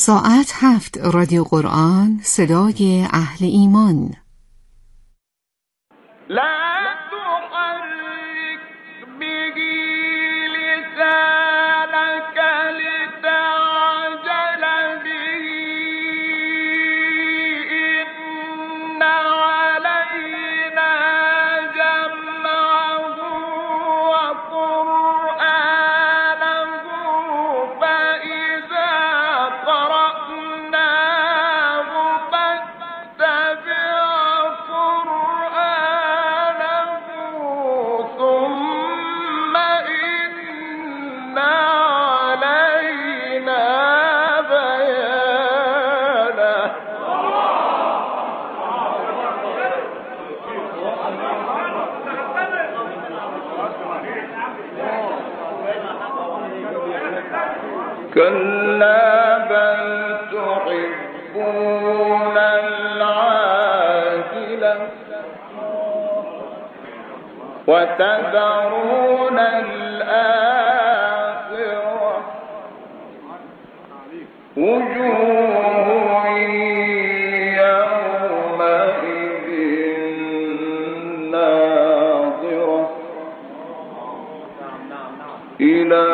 ساعت 7 رادیو قرآن، صدای اهل ایمان. كلا بل تحبون العاجلة وتذرون الآخرة وجوه يومئذ ناظرة إلى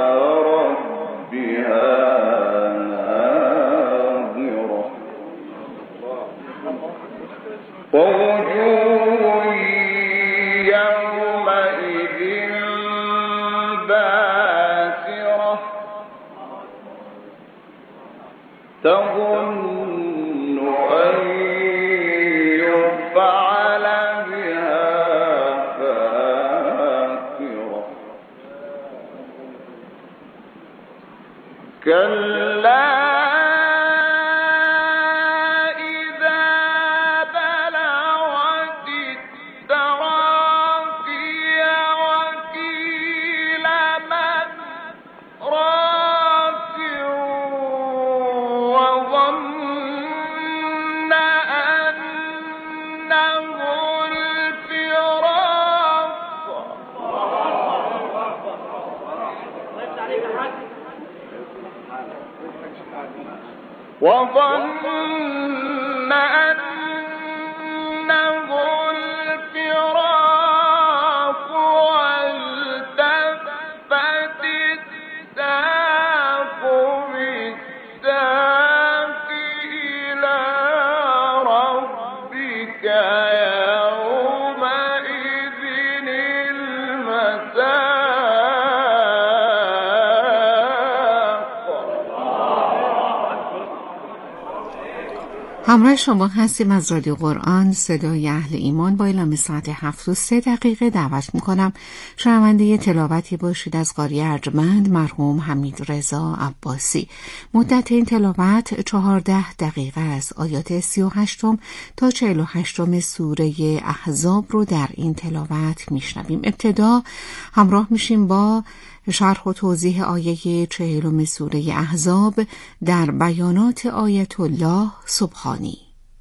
ووجوه يومئذ باسرة تظن أن يفعل بها فاقرة كلا وظن أنه الفراق والتفت الساق بالساق إلى ربك يومئذ المساق. همراه شما هستیم از رادیو قرآن، صدای اهل ایمان. با اعلام ساعت 7:03 دعوت میکنم شنونده تلاوتی باشید از قاری ارجمند مرحوم حمید رضا عباسی. مدت این تلاوت 14 دقیقه است. آیات 38 تا 48 سوره احزاب رو در این تلاوت میشنویم. ابتدا همراه میشیم با شرح و توضیح آیه 40 سوره احزاب در بیانات آیت الله سبحانی.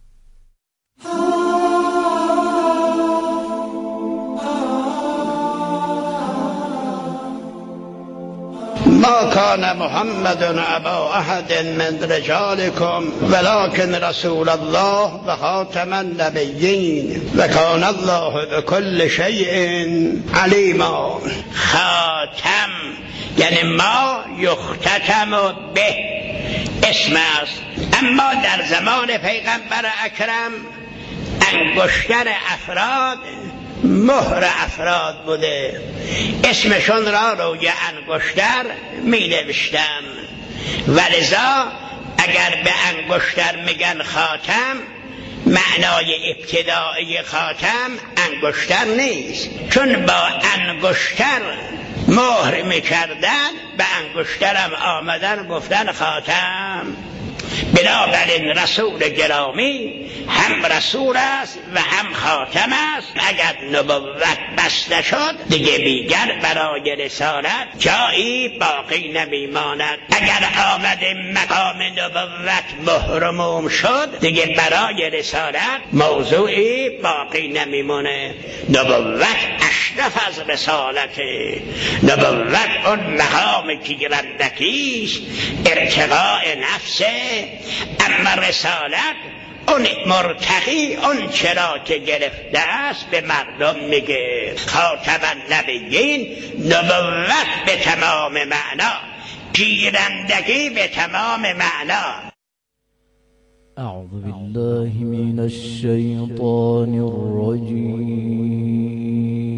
ما كان محمد ابا احد من رجالكم ولكن رسول الله وخاتم النبيين وكان الله بكل شيء عليما. خاتم یعنی ما یختتم به اسم است، اما در زمان پیغمبر اکرم انگشتر افراد مهر افراد بوده، اسمشون را روی انگشتر می نوشتن و لذا اگر به انگشتر میگن خاتم، معنای ابتدایی خاتم انگشتر نیست، چون با انگشتر مهر میکردن به انگشترم آمدن گفتن خاتم. بنابراین رسول گرامی هم رسول است و هم خاتم است. اگر نبوت بسته شد دیگه بیگر برای رسالت جایی باقی نمیماند. اگر آمده مقام نبوت محرموم شد دیگه برای رسالت موضوعی باقی نمیمونه. نبوت 80 هدف از رسالت نبوت اون مقام گیرندگیش ارتقاء نفسه، اما رسالت اون مرتقی اون چرا که گرفته است به مردم میگه. خاتم النبیین، نبوت به تمام معنا، گیرندگی به تمام معنا. اعوذ بالله من الشیطان الرجیم.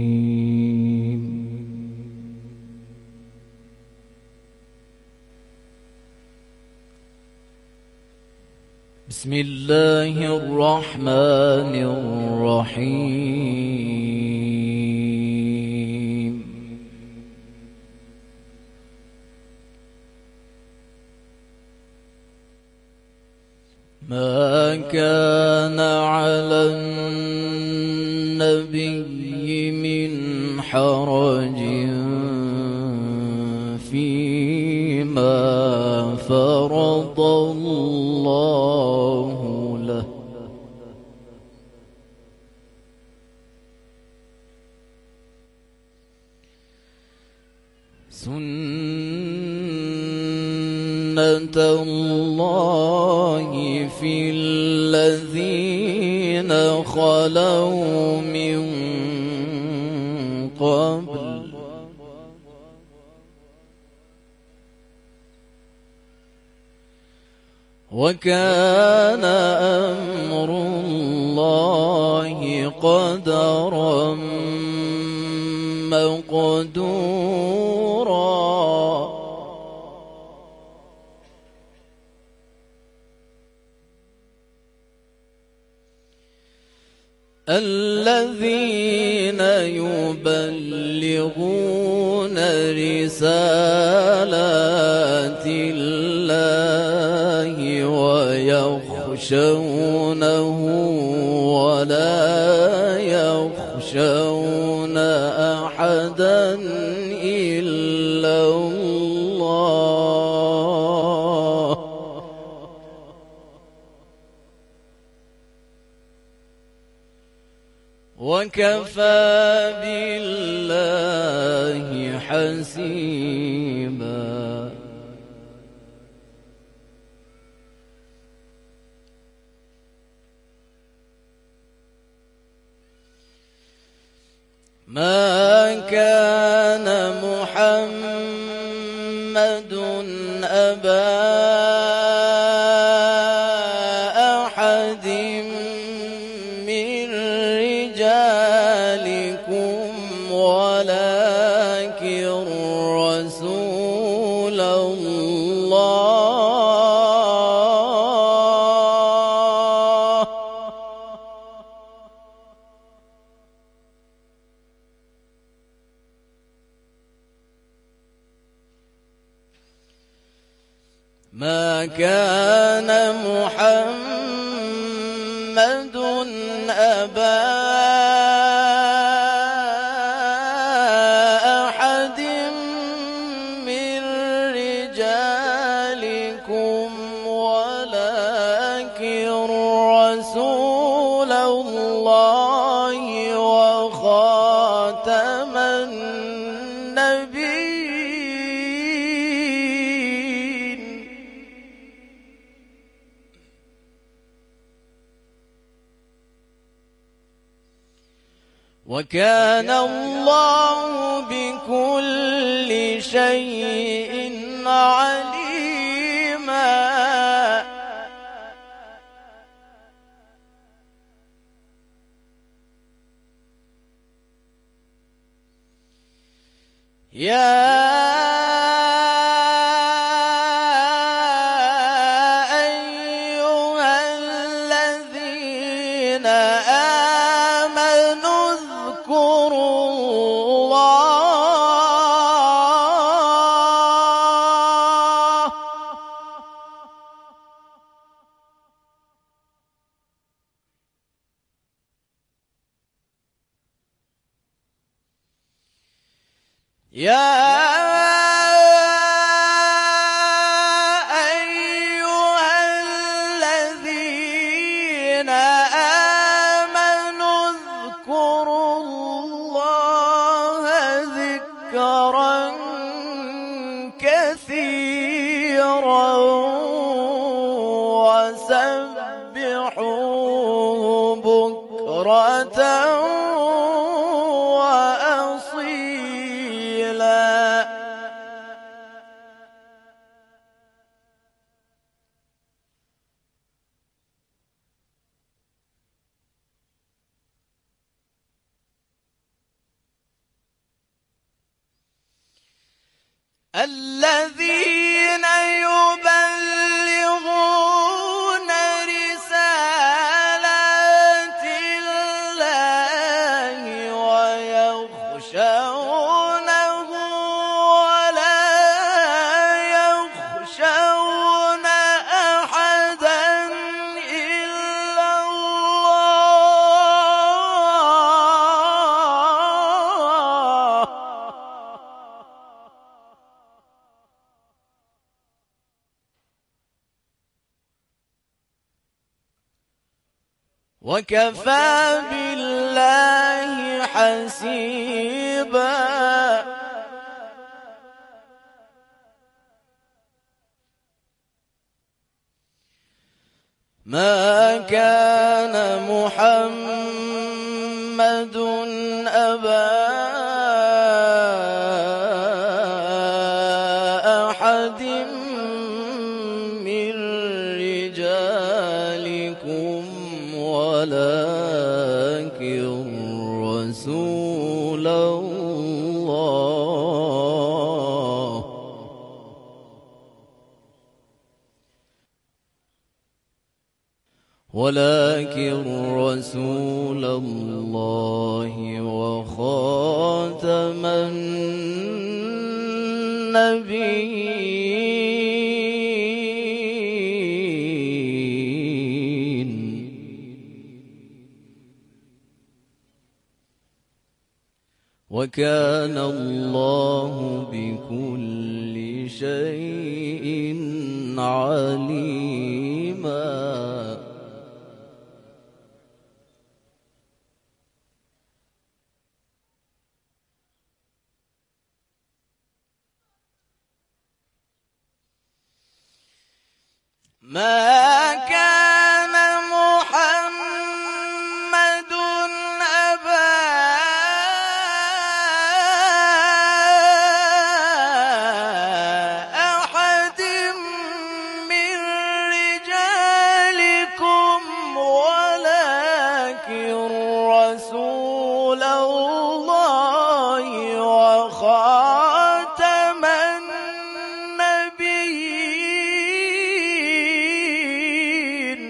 بسم الله الرحمن الرحیم. ما كان على النبي من حرج فيما فرض الله له، سنة الله في الذين خلوا من قبل، وكان أمر الله قدرا مقدورا. الذين يبلغون رسالات الله ويخشونه ولا يخشون أحدا إلا الله، وكفى بالله حسيبا. ما كان محمد أبا أحد من رجالكم ولكن رسول الله ما كان محمد أبا أحد من رجالكم ولكن رسول الله وخاتم النبيين. وكان الله بكل شيء عليما. يا أيها الذين آمنوا اذكروا الله يا أيها الذين آمنوا اذكروا الله بكرة وأصيلا الذين يبلغون رسالات الله ويخشونه ولا يخشون أحدا إلا الله وكفى بالله حسيبا ما كان محمد أبا أحد من رجالكم ولكن رسول الله وخاتم النبيين وكان الله بكل شيء عليما ما كان محمد أبا أحد من رجالكم ولكن رسول الله وخاتم النبيين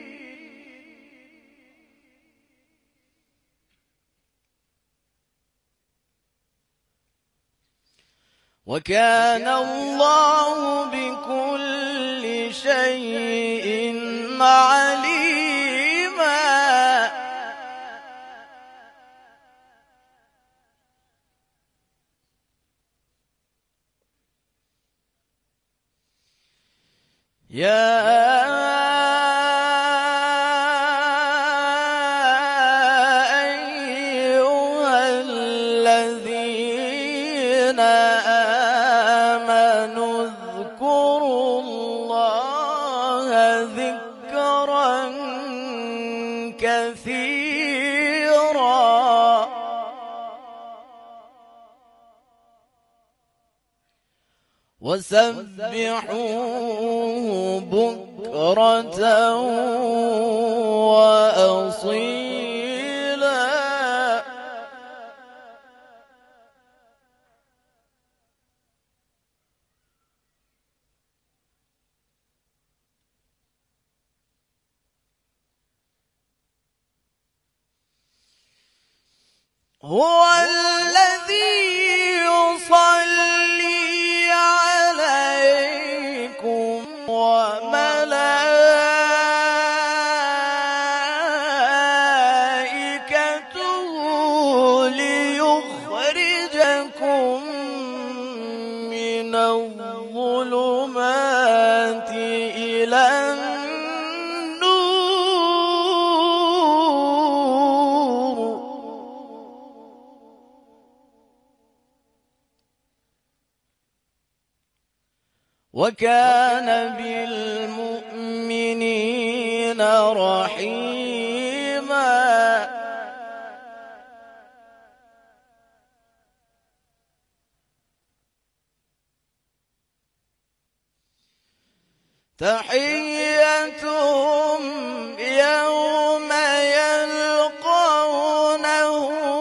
وكان الله بكل شيء عليما يا أيها الذين آمنوا اذكروا الله ذكرا كثيرا وسبحوه بكرة وأصيلا هو الذي يصلي عليكم وملائكته ليخرجكم من الظلمات إلى النور وكان بالمؤمنين رحيما تحيتهم يوم يلقونه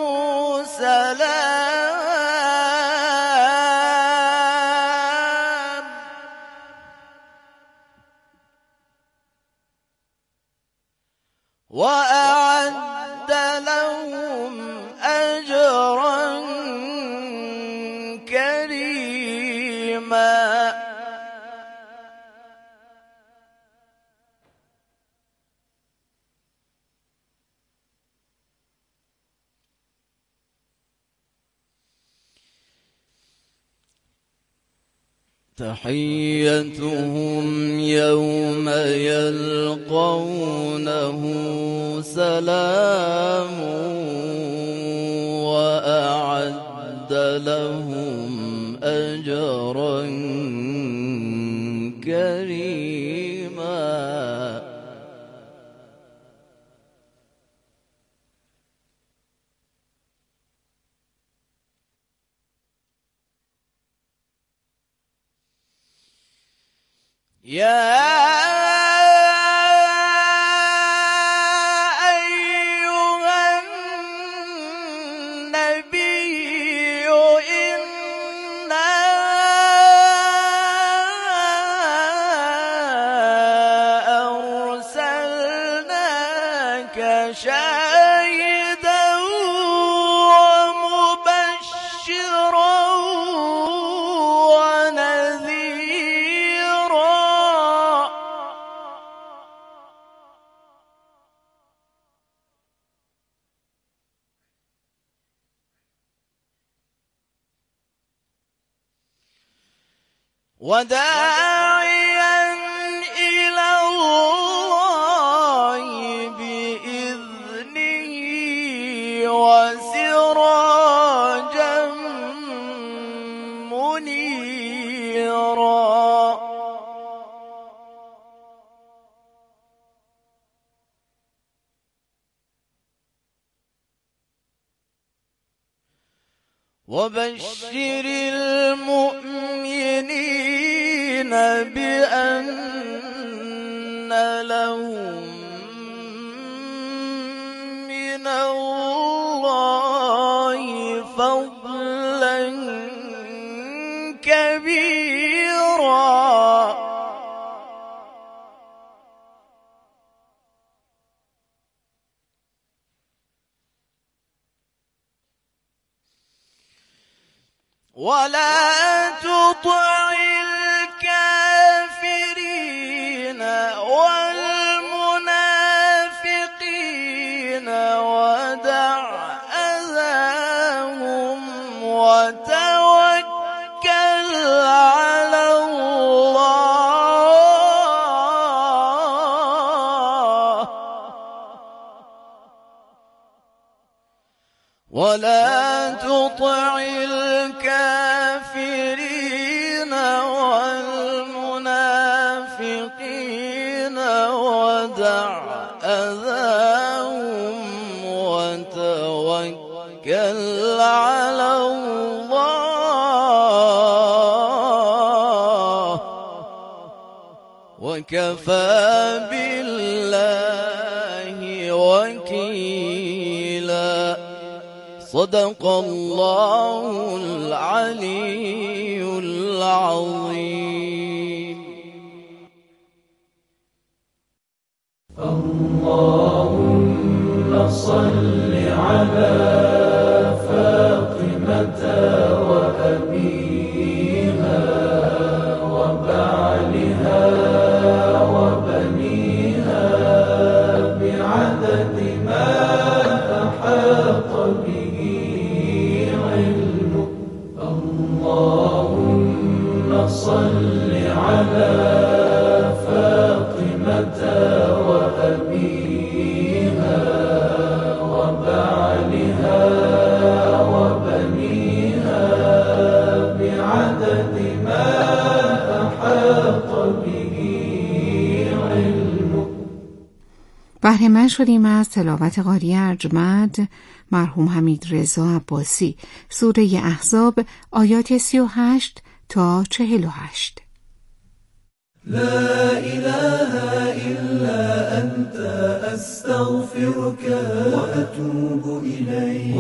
سلام وأعد لهم أجرا كريما. تحيتهم يوم يلقونه سلام وأعد لهم أجرا كريما. يا أيها النبي إنا أرسلناك شاهدا ومبشرا وداعيا إلى الله بإذنه وسراجا منيرا. وبشر المؤمنين بأن لهم من الله فضلا كبيرا. ولا تطع الكافرين والمنافقين ودع أذاهم وتوكل على الله. ولا تطع الكافرين والمنافقين ودع أذاهم وتوكل على الله وكفى بالله وكيلا. صدق الله العلي العظيم. اللهم صل على فاطمة وأبيها وبعلها وبنيها بعدد ما أحاط به علمك. اللهم صل على فاطمة وأبيها وبعلها وبنيها بعدد ما أحاط به علمك. بهره‌مند شدیم از تلاوت قاری ارجمند مرحوم حمید رضا عباسی، سوره احزاب آیات 38 تا 48. لا إله إلا أنت أستغفرك وأتوب إليك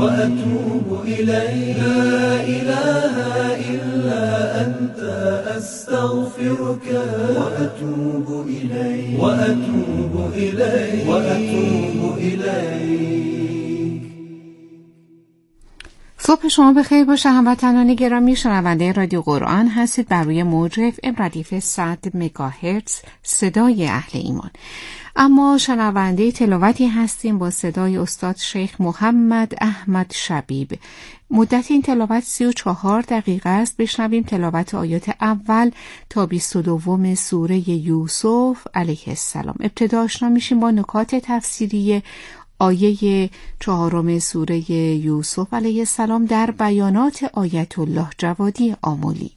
لا إله إلا أنت أستغفرك وأتوب إليك. صبح شما بخیر باشه هموطنان گرامی. شنونده رادیو قرآن هستید بر روی موج FM ردیف 100 مگاهرتز صدای اهل ایمان. اما شنونده تلاوتی هستیم با صدای استاد شیخ محمد احمد شبیب. مدت این تلاوت 34 دقیقه است. بشنویم تلاوت آیات اول تا 22 سوره یوسف علیه السلام. ابتدا آشنا میشیم با نکات تفسیری آیه 4 سوره یوسف علیه السلام در بیانات آیت الله جوادی آملی.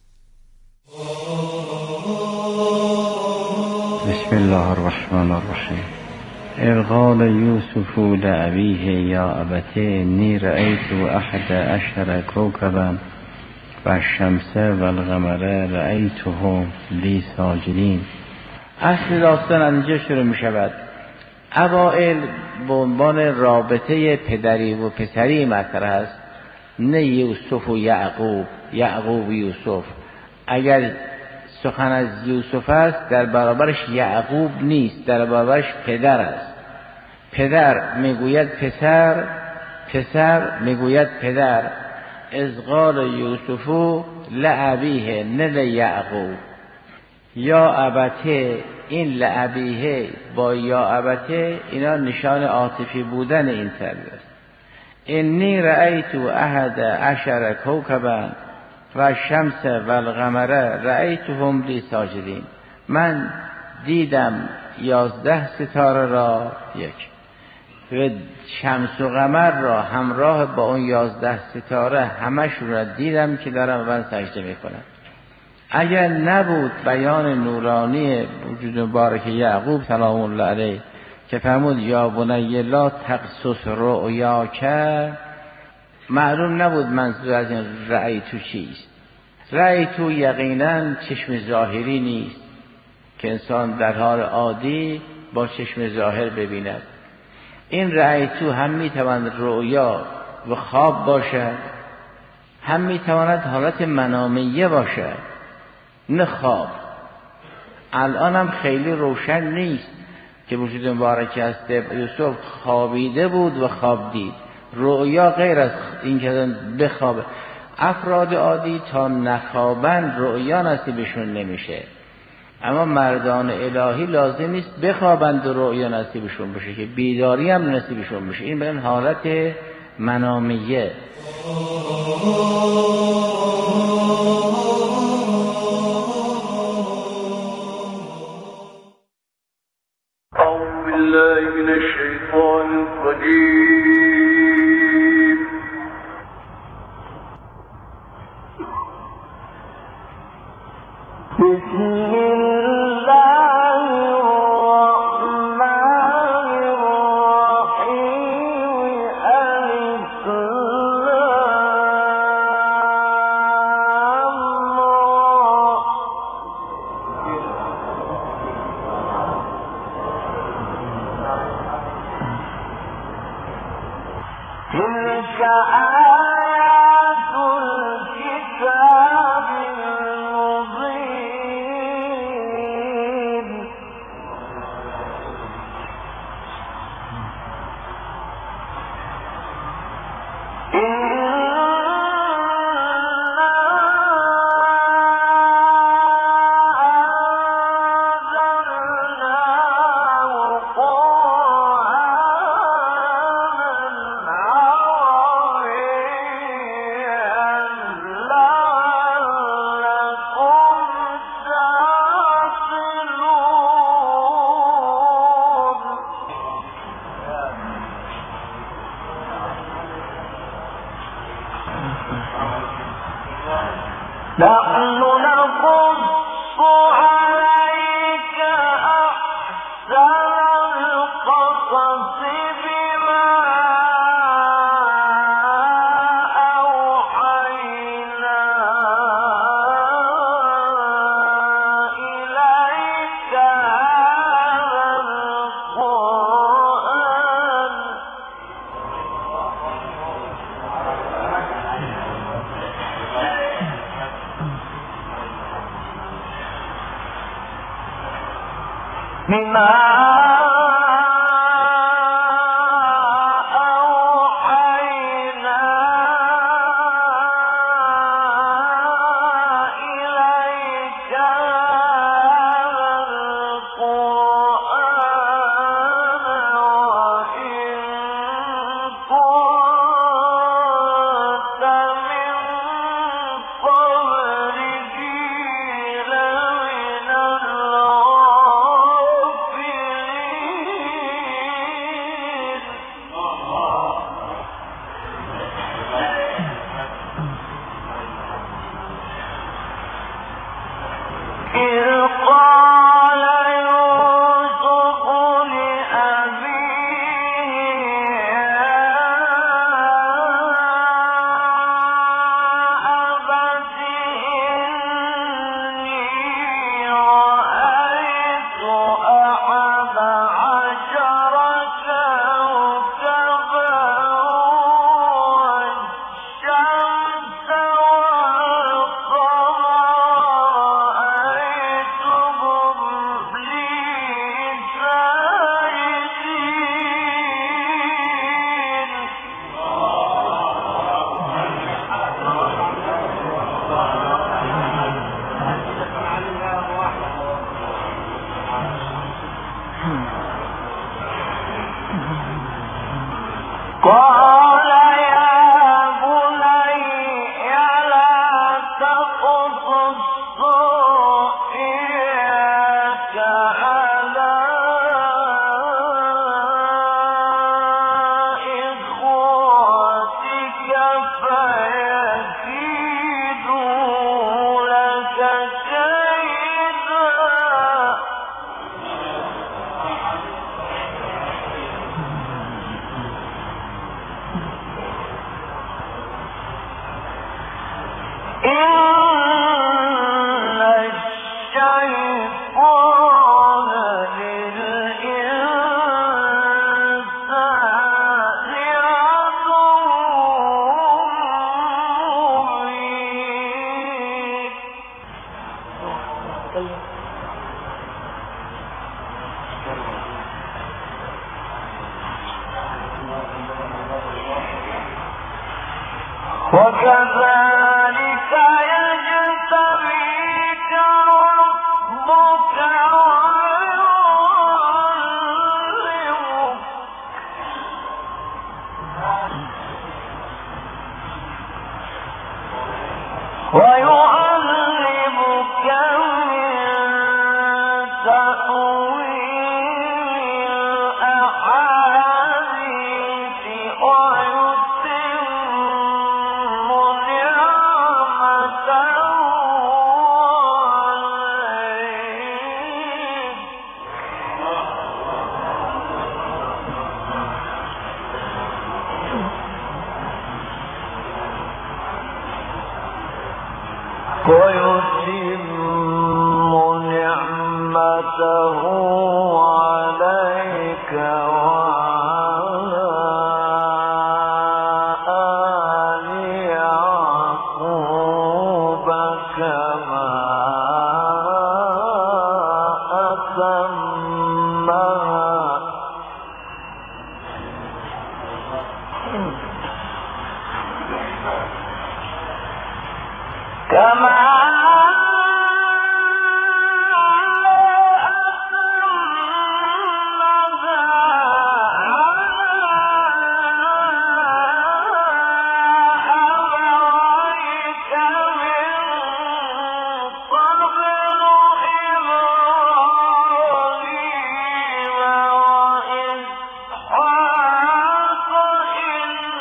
بسم الله الرحمن الرحیم. اذ قال یوسف لأبیه یا ابت انی رأیت 11 کوکبا والشمس والقمر رأیتهم لی ساجدین. اصل داستان از اینجا شروع می شود. اوائل به عنوان رابطه پدری و پسری مطرح است، نه یوسف و یعقوب، یعقوب و یوسف. اگر سخن از یوسف است در برابرش یعقوب نیست، در برابرش پدر است. پدر میگوید پسر، پسر میگوید پدر. اذ قال یوسف لأبیه نه لیعقوب. یا ابته، این لأبیه با یا ابته اینا نشان عاطفی بودن این تربیت است. انی رأیت 11 کوکبا و الشمس والقمر رأیتهم لی ساجدین. من دیدم 11 ستاره را، یک، و شمس و قمر را همراه با اون 11 ستاره همشون را دیدم که دارم من سجده میکنم. اگر نبود بیان نورانی وجود مبارک یعقوب سلام الله علیه که فرمود یا بنی لا تقصص رؤیاک، معلوم نبود منظور از این رأیتو چیست. رأیتو یقینا چشم ظاهری نیست که انسان در حال عادی با چشم ظاهر ببیند. این رأیتو هم میتواند رؤیا و خواب باشد، هم میتواند حالت منامیه باشد، نه خواب. الان هم خیلی روشن نیست که وجود مبارک است یوسف خوابیده بود و خواب دید. رؤیا غیر از این که بخوابه. افراد عادی تا نخوابن رؤیا نصیبشون نمیشه، اما مردان الهی لازم نیست بخوابند و رؤیا نصیبشون بشه که بیداری هم نصیبشون بشه. این به این حالت منامیه. من الشیطان الرجیم. بسم الله الرحمن الرحیم. الف تلك آيات الكتاب المبين. نحن نقص عليك أحسن القصص بما أوحينا إليك وكذلك يجتبيك ربك ويعلمك من تأويل الأحاديث ويتم نعمته عليك وعلى آل يعقوب كما أتمها كما